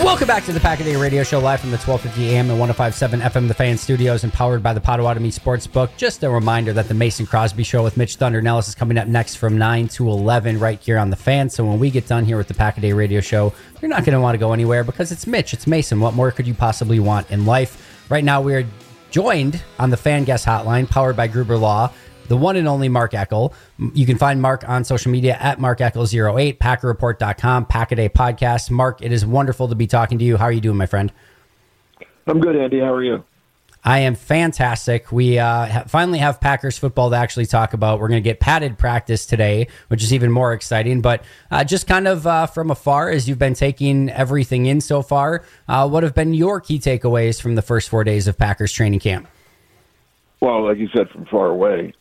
Welcome back to the Pack-A-Day Radio Show, live from the 1250 AM and 105.7 FM The Fan Studios and powered by the Potawatomi Sportsbook. Just a reminder that the Mason Crosby Show with Mitch Thunder Nellis is coming up next from 9 to 11 right here on The Fan. So when we get done here with the Pack-A-Day Radio Show, you're not going to want to go anywhere because it's Mitch, it's Mason. What more could you possibly want in life? Right now we are joined on the Fan Guest Hotline, powered by Gruber Law, the one and only Mark Eckel. You can find Mark on social media at MarkEckel08, PackerReport.com, Pack-A-Day Podcast. Mark, it is wonderful to be talking to you. How are you doing, my friend? I'm good, Andy. How are you? I am fantastic. We finally have Packers football to actually talk about. We're going to get padded practice today, which is even more exciting. But just kind of from afar, as you've been taking everything in so far, what have been your key takeaways from the first 4 days of Packers training camp? Well, like you said, from far away.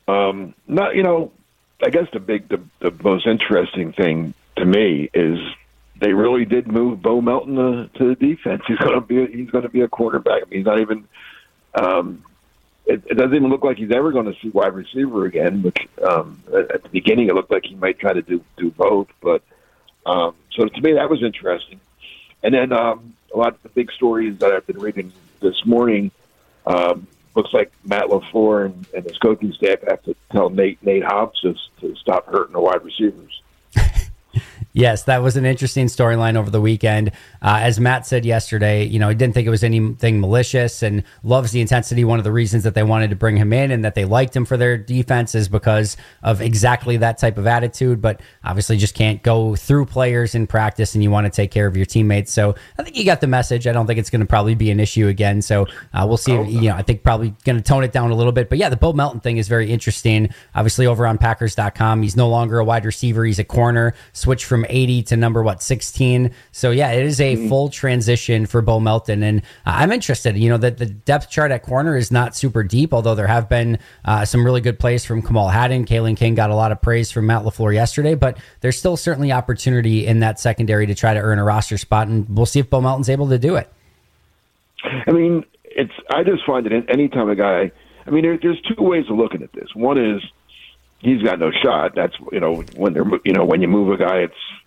I guess the most interesting thing to me is they really did move Bo Melton to the defense. He's going to be a quarterback. I mean, he's not even. It doesn't even look like he's ever going to see wide receiver again. Which at the beginning it looked like he might try to do both. But so to me that was interesting. And then a lot of the big stories that I've been reading this morning. Looks like Matt LaFleur and his coaching staff have to tell Nate Hobbs to stop hurting the wide receivers. Yes, that was an interesting storyline over the weekend. As Matt said yesterday, he didn't think it was anything malicious and loves the intensity. One of the reasons that they wanted to bring him in and that they liked him for their defense is because of exactly that type of attitude, but obviously just can't go through players in practice and you want to take care of your teammates. So I think you got the message. I don't think it's going to probably be an issue again. So we'll see. I think probably going to tone it down a little bit. But yeah, the Bo Melton thing is very interesting. Obviously over on Packers.com, he's no longer a wide receiver. He's a corner, switched from 80 to number 16. So yeah, it is a full transition for Bo Melton, and I'm interested. That the depth chart at corner is not super deep, although there have been some really good plays from Kamal Hadden. Kalen King got a lot of praise from Matt LaFleur yesterday, but there's still certainly opportunity in that secondary to try to earn a roster spot, and we'll see if Bo Melton's able to do it. I mean, I just find that anytime a guy, there's two ways of looking at this. One is he's got no shot. That's when you move a guy,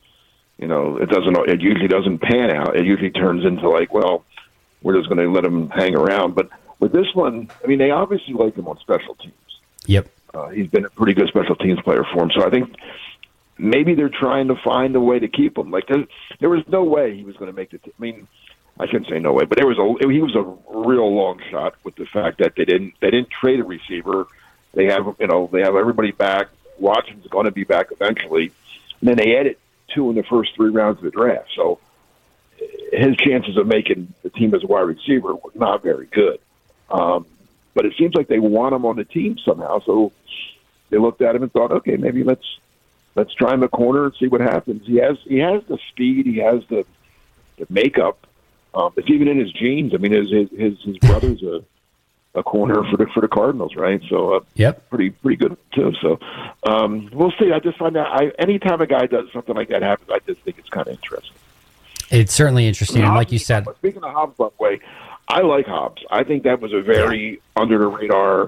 it usually doesn't pan out. It usually turns into we're just going to let him hang around. But with this one, they obviously like him on special teams. Yep. He's been a pretty good special teams player for him. So I think maybe they're trying to find a way to keep him. There was no way he was going to make the team. I shouldn't say no way, but he was a real long shot with the fact that they didn't trade a receiver. They have everybody back. Watson's going to be back eventually. And then they added 2 in the first 3 rounds of the draft. So his chances of making the team as a wide receiver were not very good. But it seems like they want him on the team somehow. So they looked at him and thought, okay, maybe let's try him a corner and see what happens. He has the speed. He has the makeup. It's even in his genes. His brother's a corner for the Cardinals, right? So yep, pretty good too. So we'll see. I just find that anytime a guy does something like that happens, I just think it's kind of interesting. It's certainly interesting, and like you said, speaking of Hobbs, by the way, I like Hobbs. I think that was a very under the radar.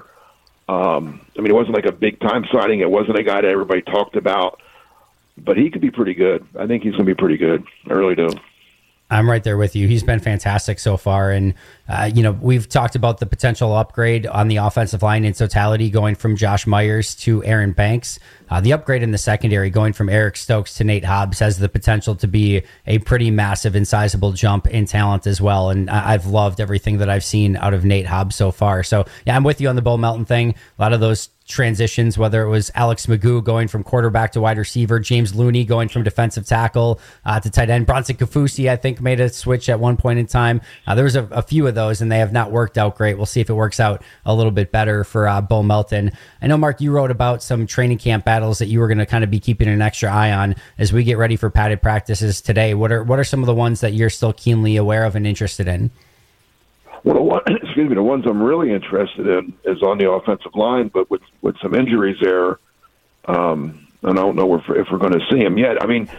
It wasn't like a big time signing. It wasn't a guy that everybody talked about, but he could be pretty good. I think he's going to be pretty good. I really do. I'm right there with you. He's been fantastic so far. And, we've talked about the potential upgrade on the offensive line in totality, going from Josh Myers to Aaron Banks. The upgrade in the secondary, going from Eric Stokes to Nate Hobbs, has the potential to be a pretty massive and sizable jump in talent as well. And I've loved everything that I've seen out of Nate Hobbs so far. So, yeah, I'm with you on the Bo Melton thing. A lot of those transitions, whether it was Alex Magoo going from quarterback to wide receiver, James Looney going from defensive tackle to tight end, Bronson Kafusi, I think, made a switch at one point in time. There was a few of those, and they have not worked out great. We'll see if it works out a little bit better for Bo Melton. I know, Mark, you wrote about some training camp battles that you were going to kind of be keeping an extra eye on as we get ready for padded practices today. What are some of the ones that you're still keenly aware of and interested in? Well, the ones I'm really interested in is on the offensive line, but with some injuries there, and I don't know if we're going to see him yet.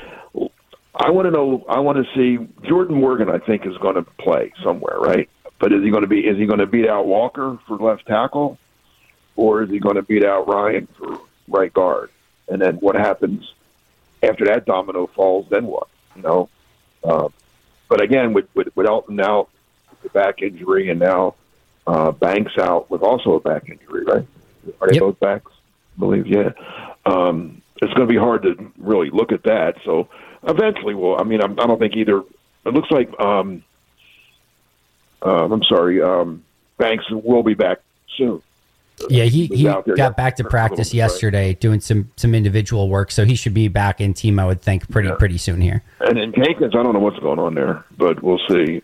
I want to see Jordan Morgan. I think is going to play somewhere, right? But is he going to beat out Walker for left tackle, or is he going to beat out Ryan for right guard? And then what happens after that domino falls? Then what? But again, with Elton out, the back injury, and now Banks out with also a back injury, right? Are they both backs? I believe, yeah. It's going to be hard to really look at that. So eventually, I don't think either. It looks like, Banks will be back soon. Yeah, he got back to practice yesterday, doing some individual work, so he should be back in team, I would think, pretty soon here. And in Jenkins, I don't know what's going on there, but we'll see.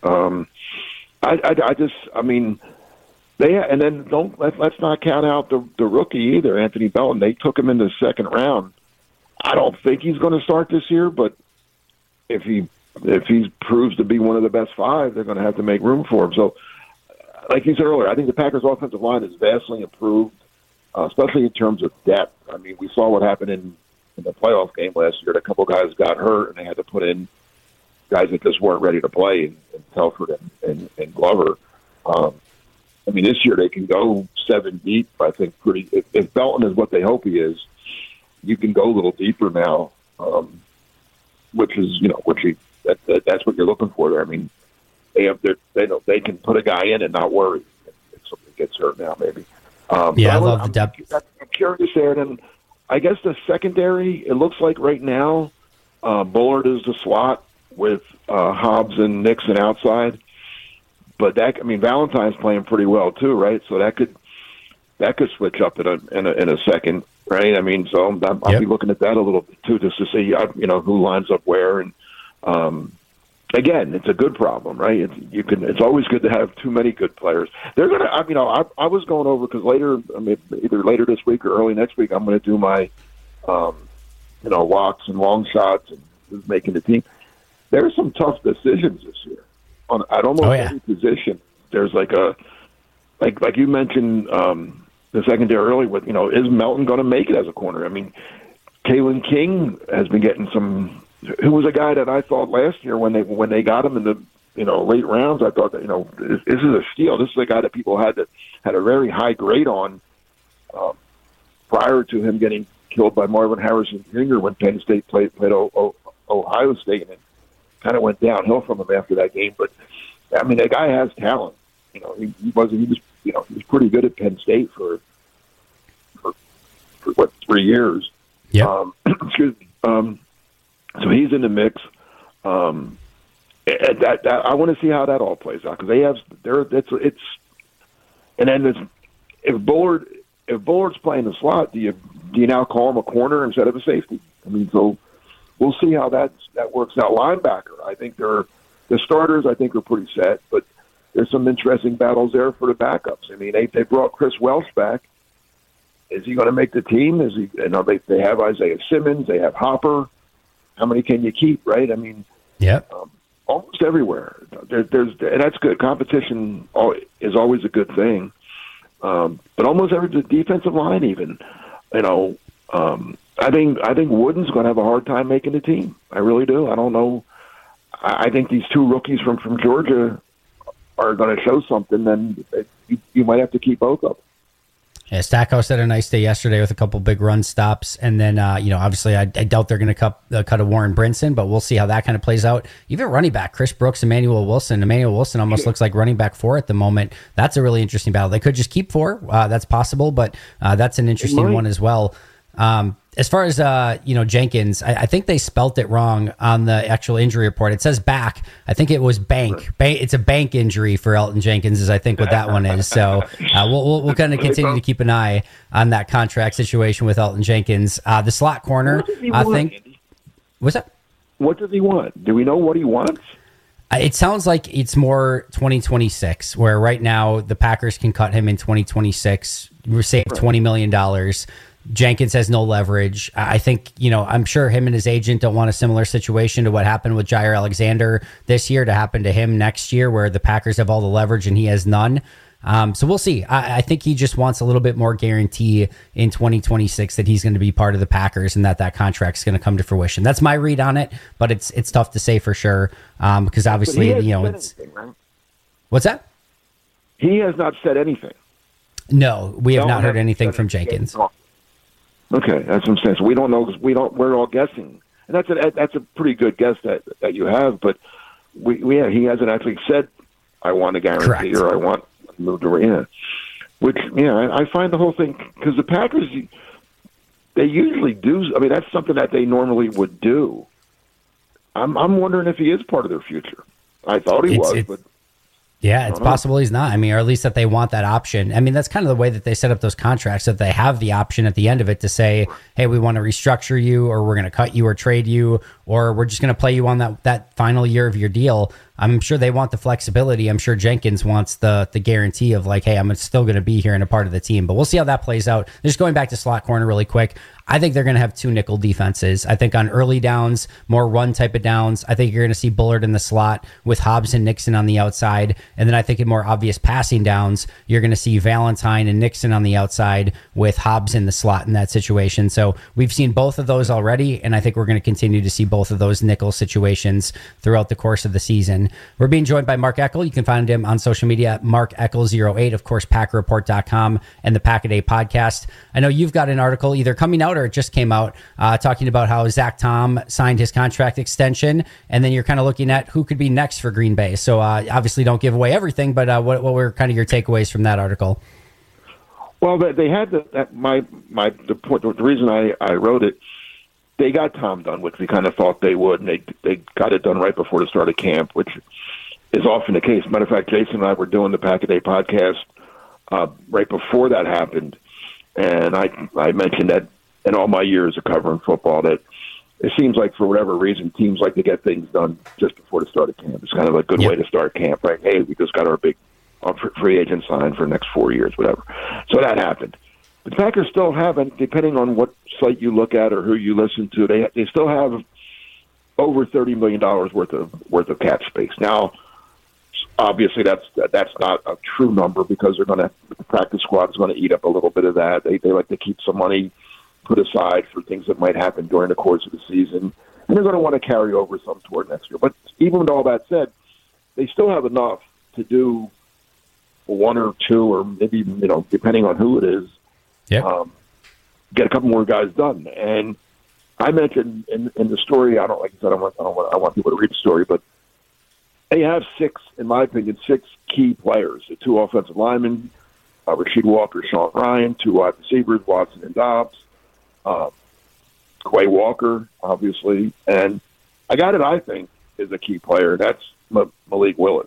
Let's not count out the rookie either, Anthony Belton. They took him in the second round. I don't think he's going to start this year, but if he proves to be one of the best five, they're going to have to make room for him. So, like you said earlier, I think the Packers' offensive line is vastly improved, especially in terms of depth. I mean, we saw what happened in the playoff game last year. A couple guys got hurt, and they had to put in guys that just weren't ready to play, in Telford and Glover. This year they can go 7 deep. I think if Belton is what they hope he is, you can go a little deeper now, that's what you're looking for there. I mean, they can put a guy in and not worry if somebody gets hurt now, maybe. I love the depth. I'm curious there. And I guess the secondary, it looks like right now, Bullard is the slot with Hobbs and Nixon outside. But Valentine's playing pretty well too, right? So that could switch up in a second, right? I'll be looking at that a little bit too, just to see who lines up where. And again, it's a good problem, right? It's always good to have too many good players. They're gonna. I was going over because either later this week or early next week, I'm going to do my locks and long shots and who's making the team. There's some tough decisions this year. At almost every position, there's like you mentioned the secondary early with, is Melton going to make it as a corner? I mean, Kalen King has been getting some, who was a guy that I thought last year when they got him in the late rounds, I thought that, this is a steal. This is a guy that people had a very high grade on prior to him getting killed by Marvin Harrison Jr. when Penn State played Ohio State, and it kind of went downhill from him after that game. But the guy has talent. He was pretty good at Penn State for 3 years. Yeah. Excuse me. So he's in the mix. That I want to see how that all plays out, because they have it's and then if Bullard's playing the slot, do you now call him a corner instead of a safety? So we'll see how that works out. Linebacker, I think the starters I think are pretty set, but there's some interesting battles there for the backups. They brought Chris Welsh back. Is he going to make the team? Is he? They have Isaiah Simmons. They have Hopper. How many can you keep? Right? Almost everywhere. And that's good. Competition is always a good thing. But almost the defensive line, even, I think Wooden's going to have a hard time making the team. I really do. I don't know. I think these two rookies from Georgia are going to show something. Then you might have to keep both of them. Yeah, Stackhouse had a nice day yesterday with a couple big run stops, and then obviously I doubt they're going to cut a Warren Brinson, but we'll see how that kind of plays out. Even running back Chris Brooks, Emmanuel Wilson almost looks like running back 4 at the moment. That's a really interesting battle. They could just keep 4. That's possible, but that's an interesting one as well. As far as Jenkins, I think they spelt it wrong on the actual injury report. It says back. I think it was bank. It's a bank injury for Elton Jenkins, is I think what that one is. So we'll kind of continue to keep an eye on that contract situation with Elton Jenkins. The slot corner, I think. Andy? What's that? What does he want? Do we know what he wants? It sounds like it's more 2026, where right now the Packers can cut him in 2026, save $20 million. Jenkins has no leverage. I think, I'm sure him and his agent don't want a similar situation to what happened with Jair Alexander this year to happen to him next year, where the Packers have all the leverage and he has none. So we'll see. I think he just wants a little bit more guarantee in 2026 that he's going to be part of the Packers and that contract's going to come to fruition. That's my read on it, but it's tough to say for sure because obviously, it's... Right? What's that? He has not said anything. No, we have not heard anything from Jenkins. Okay, that's what I'm saying. So we don't know because we're all guessing, and that's a pretty good guess that you have. But he hasn't actually said, I want a guarantee. Correct. Or I want to move to arena. Which, I find the whole thing, because the Packers, they usually do. I mean, that's something that they normally would do. I'm wondering if he is part of their future. I thought he was, but yeah, it's possible he's not. I mean, or at least that they want that option. I mean, that's kind of the way that they set up those contracts, that they have the option at the end of it to say, hey, we want to restructure you, or we're going to cut you or trade you, or we're just going to play you on that final year of your deal. I'm sure they want the flexibility. I'm sure Jenkins wants the guarantee of like, hey, I'm still going to be here and a part of the team. But we'll see how that plays out. Just going back to slot corner really quick. I think they're going to have two nickel defenses. I think on early downs, more run type of downs, I think you're going to see Bullard in the slot with Hobbs and Nixon on the outside. And then I think in more obvious passing downs, you're going to see Valentine and Nixon on the outside with Hobbs in the slot in that situation. So we've seen both of those already, and I think we're going to continue to see both of those nickel situations throughout the course of the season. We're being joined by Mark Eckel. You can find him on social media, Mark Eckel08, of course, PackerReport.com and the Pack-A-Day podcast. I know you've got an article either coming out or it just came out talking about how Zach Tom signed his contract extension, and then you're kind of looking at who could be next for Green Bay. So obviously don't give away everything, but what were kind of your takeaways from that article? Well, they had the reason I wrote it, they got Tom done, which we kind of thought they would, and they got it done right before the start of camp, which is often the case. Matter of fact, Jason and I were doing the Pack-A-Day podcast right before that happened, and I mentioned that in all my years of covering football, that it seems like for whatever reason, teams like to get things done just before the start of camp. It's kind of a good way to start camp, right? Hey, we just got our big free agent signed for the next 4 years, whatever. So that happened. The Packers still haven't, depending on what site you look at or who you listen to, they still have over $30 million worth of cap space. Now, obviously, that's not a true number, because the practice squad is going to eat up a little bit of that. They like to keep some money put aside for things that might happen during the course of the season, and they're going to want to carry over some toward next year. But even with all that said, they still have enough to do one or two, or maybe, depending on who it is, get a couple more guys done. And I mentioned in the story, I want people to read the story, but they have in my opinion, six key players: the two offensive linemen, Rasheed Walker, Sean Ryan, two wide receivers, Watson and Dobbs, Quay Walker, obviously, and a guy that I think is a key player. That's Malik Willis.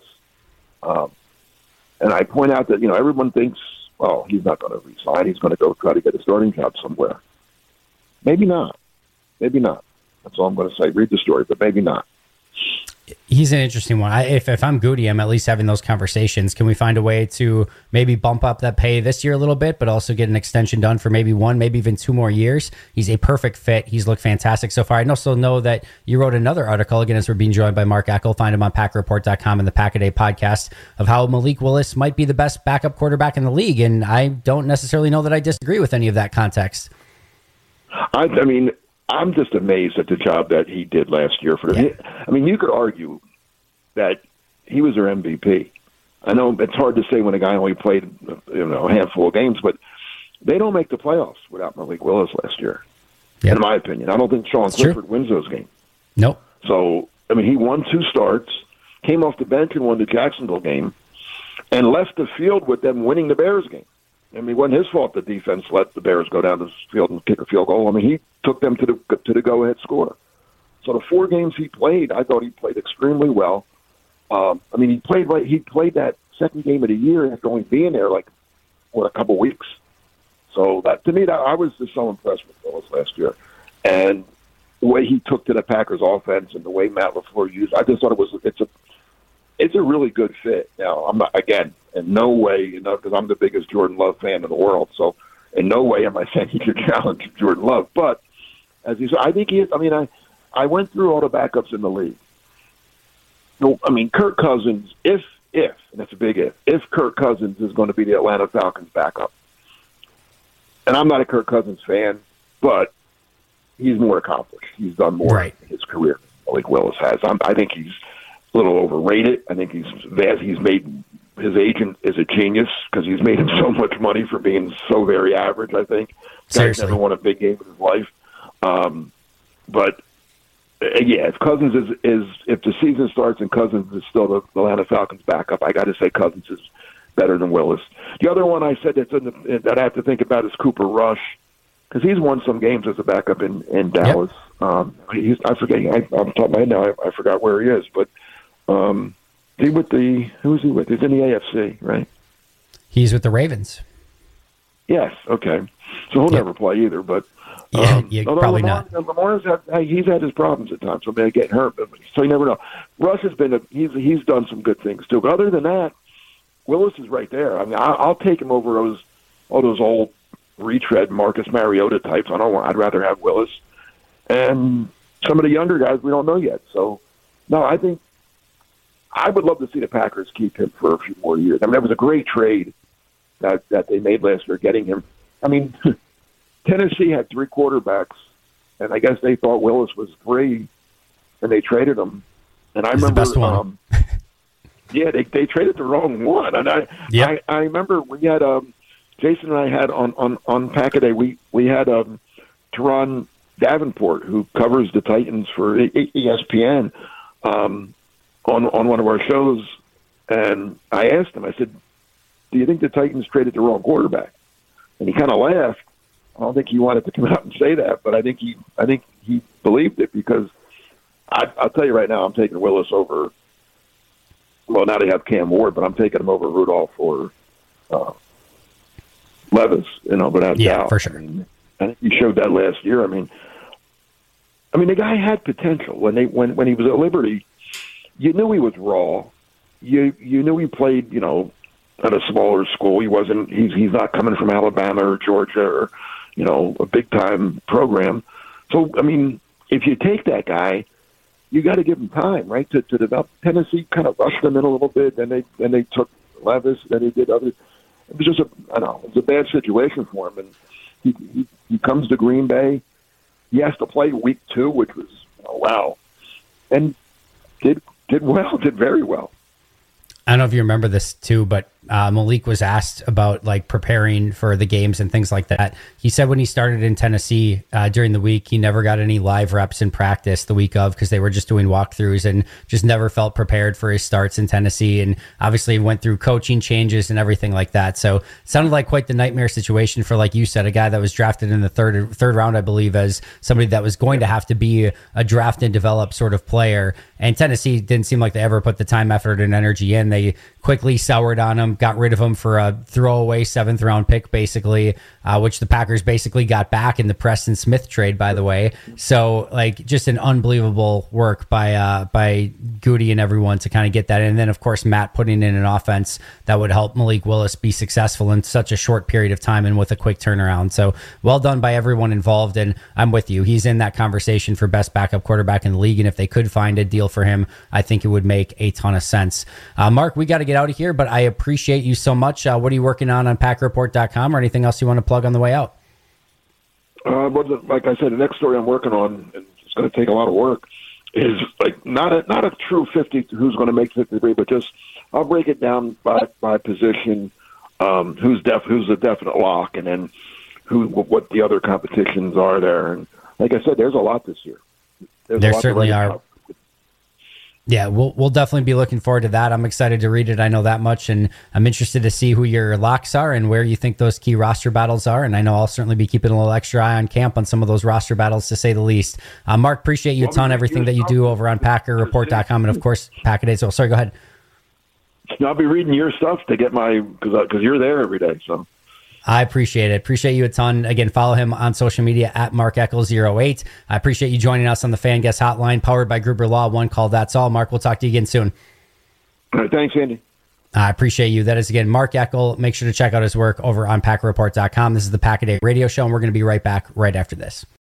And I point out that, everyone thinks, well, he's not going to resign. He's going to go try to get a starting job somewhere. Maybe not. Maybe not. That's all I'm going to say. Read the story, but maybe not. He's an interesting one. If I'm Goody, I'm at least having those conversations. Can we find a way to maybe bump up that pay this year a little bit, but also get an extension done for maybe one, maybe even 2 more years? He's a perfect fit. He's looked fantastic so far. I also know that you wrote another article, again, as we're being joined by Mark Eckel. Find him on PackerReport.com and the Pack-A-Day podcast, of how Malik Willis might be the best backup quarterback in the league. And I don't necessarily know that I disagree with any of that context. I mean, I'm just amazed at the job that he did last year for them. Yeah. I mean, you could argue that he was their MVP. I know it's hard to say when a guy only played a handful of games, but they don't make the playoffs without Malik Willis last year, in my opinion. I don't think Sean Clifford wins those games. Nope. So, I mean, he won 2 starts, came off the bench and won the Jacksonville game, and left the field with them winning the Bears game. I mean, it wasn't his fault the defense let the Bears go down the field and kick a field goal. I mean, he took them to the go-ahead score. So the 4 games he played, I thought he played extremely well. I mean, he played that second game of the year after only being there a couple weeks. So that, to me, I was just so impressed with Willis last year, and the way he took to the Packers offense and the way Matt LaFleur used. I just thought it's a really good fit. Now, I'm not, again, in no way, because I'm the biggest Jordan Love fan in the world, so in no way am I saying he could challenge Jordan Love. But as you said, I think he is. I mean, I went through all the backups in the league. I mean, Kirk Cousins, if, and that's a big if Kirk Cousins is going to be the Atlanta Falcons backup, and I'm not a Kirk Cousins fan, but he's more accomplished. He's done more in his career than Malik Willis has. I think he's a little overrated. I think he's made his agent is a genius, because he's made him so much money for being so very average. I think Seriously. Guy's never won a big game in his life, but Yeah, if Cousins is if the season starts and Cousins is still the Atlanta Falcons backup, I got to say Cousins is better than Willis. The other one I said that I have to think about is Cooper Rush, because he's won some games as a backup in Dallas. Yep. I forget. I'm top of my head now. I forgot where he is, but who's he with? He's in the AFC, right? He's with the Ravens. Yes. Okay. So he'll never play either, but. Probably not. Lamar's he's had his problems at times. So maybe getting hurt, so you never know. Russ has been he's done some good things too. But other than that, Willis is right there. I mean, I'll take him over all those old retread Marcus Mariota types. I'd rather have Willis and some of the younger guys we don't know yet. So no, I think I would love to see the Packers keep him for a few more years. I mean, that was a great trade that they made last year, getting him. I mean. Tennessee had 3 quarterbacks, and I guess they thought Willis was 3, and they traded him. And I remember, the best one. They traded the wrong one. And I remember we had Jason and I had on Pack-A-Day. We had Teron Davenport, who covers the Titans for ESPN, on one of our shows, and I asked him. I said, "Do you think the Titans traded the wrong quarterback?" And he kind of laughed. I don't think he wanted to come out and say that, but I think he believed it, because I'll tell you right now, I'm taking Willis over. Well, now they have Cam Ward, but I'm taking him over Rudolph or Levis. Without doubt. For sure. I think he showed that last year. I mean, the guy had potential when he was at Liberty. You knew he was raw. You knew he played, at a smaller school. He's not coming from Alabama or Georgia or, a big time program. So, if you take that guy, you got to give him time, right? To develop. Tennessee kind of rushed him in a little bit. Then they took Levis. Then they did others. It was just it was a bad situation for him. And he comes to Green Bay. He has to play week 2, which was, wow. And did very well. I don't know if you remember this too, but Malik was asked about preparing for the games and things like that. He said when he started in Tennessee during the week, he never got any live reps in practice the week of, because they were just doing walkthroughs, and just never felt prepared for his starts in Tennessee. And obviously went through coaching changes and everything like that. So it sounded like quite the nightmare situation for, like you said, a guy that was drafted in the third round, I believe, as somebody that was going to have to be a draft and develop sort of player. And Tennessee didn't seem like they ever put the time, effort, and energy in. They quickly soured on him, got rid of him for a throwaway 7th round pick, basically, which the Packers basically got back in the Preston Smith trade, by the way. So, just an unbelievable work by Goody and everyone to kind of get that in. And then, of course, Matt putting in an offense that would help Malik Willis be successful in such a short period of time and with a quick turnaround. So, well done by everyone involved. And I'm with you. He's in that conversation for best backup quarterback in the league. And if they could find a deal for him, I think it would make a ton of sense. Mark, we got to get out of here, but I appreciate you so much. What are you working on PackerReport.com, or anything else you want to plug on the way out? Like I said, the next story I'm working on, and it's going to take a lot of work, is not a true 50 who's going to make 53, but just I'll break it down by position, who's a definite lock, and then what the other competitions are there. And like I said, there's a lot this year. There certainly are. Yeah, we'll definitely be looking forward to that. I'm excited to read it. I know that much, and I'm interested to see who your locks are and where you think those key roster battles are. And I know I'll certainly be keeping a little extra eye on camp on some of those roster battles, to say the least. Mark, appreciate you a ton, everything that you do over on PackerReport.com, and of course, Pack-A-Day. So, sorry, go ahead. I'll be reading your stuff to get because you're there every day. So I appreciate it. Appreciate you a ton. Again, follow him on social media at MarkEccles08. I appreciate you joining us on the Fan Guest Hotline, powered by Gruber Law. One call, that's all. Mark, we'll talk to you again soon. All right, thanks, Andy. I appreciate you. That is, again, Mark Eckel. Make sure to check out his work over on PackerReport.com. This is the Pack-A-Day Radio Show, and we're going to be right back right after this.